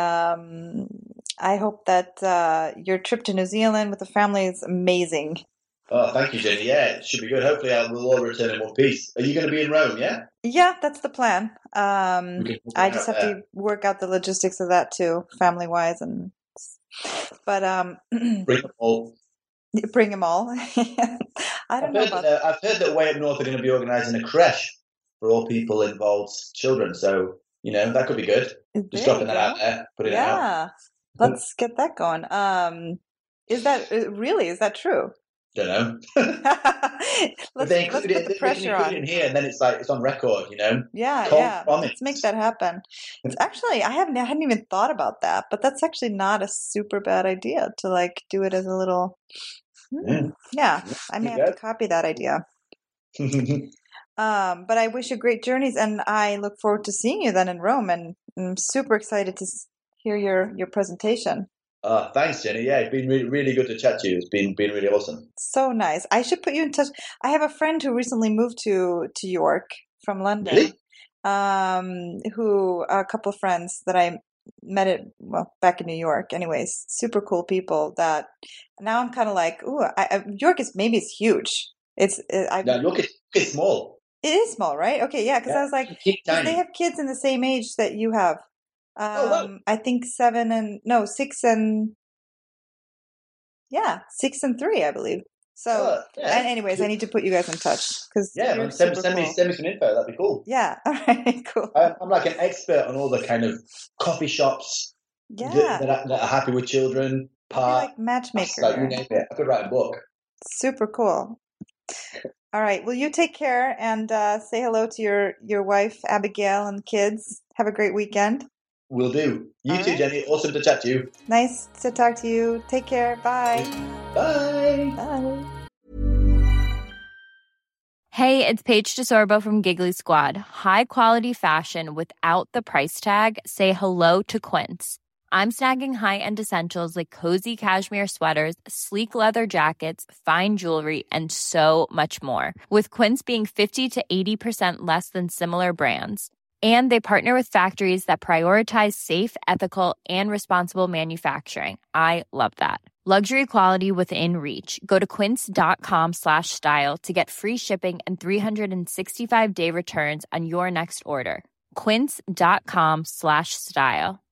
I hope that your trip to New Zealand with the family is amazing. Oh, thank you, Jenny. Yeah, it should be good. Hopefully we'll all return in one piece. Are you going to be in Rome, yeah? Yeah, that's the plan. I just have to work out the logistics of that too, family-wise. But bring them all. Bring them all. I don't know about that. I've heard that way up north are going to be organising a creche for all people involved children. So, that could be good. Just dropping that out there, putting it out. Yeah, let's get that going. Is that true? Don't know. let's put the pressure on it here, and then it's on record, Yeah. Let's make that happen. It's actually I hadn't even thought about that, but that's actually not a super bad idea to do it as a little. Yeah, I may have to copy that idea. But I wish you great journeys, and I look forward to seeing you then in Rome, and I'm super excited to hear your presentation. Thanks, Jenny. Yeah, it's been really, really good to chat to you. It's been really awesome. So nice. I should put you in touch. I have a friend who recently moved to York from London. Really? Who a couple of friends that I met back in New York. Anyways, super cool people. That now I'm kind of like, ooh, York is huge. York is small. It is small, right? Okay, yeah, because I was like, they have kids in the same age that you have. Wow. I think 6 and 3, I believe. So, and anyways, I need to put you guys in touch because send me some info. That'd be cool. Yeah, all right, cool. I'm like an expert on all the kind of coffee shops that are happy with children. Like matchmaker. Like you name it. I could write a book. Super cool. All right. Well, you take care and say hello to your wife, Abigail, and kids. Have a great weekend. Will do. You too, Jenny. Awesome to chat to you. Nice to talk to you. Take care. Bye. Bye. Bye. Hey, it's Paige DeSorbo from Giggly Squad. High quality fashion without the price tag. Say hello to Quince. I'm snagging high-end essentials like cozy cashmere sweaters, sleek leather jackets, fine jewelry, and so much more. With Quince being 50 to 80% less than similar brands. And they partner with factories that prioritize safe, ethical, and responsible manufacturing. I love that. Luxury quality within reach. Go to quince.com/style to get free shipping and 365-day returns on your next order. Quince.com/style.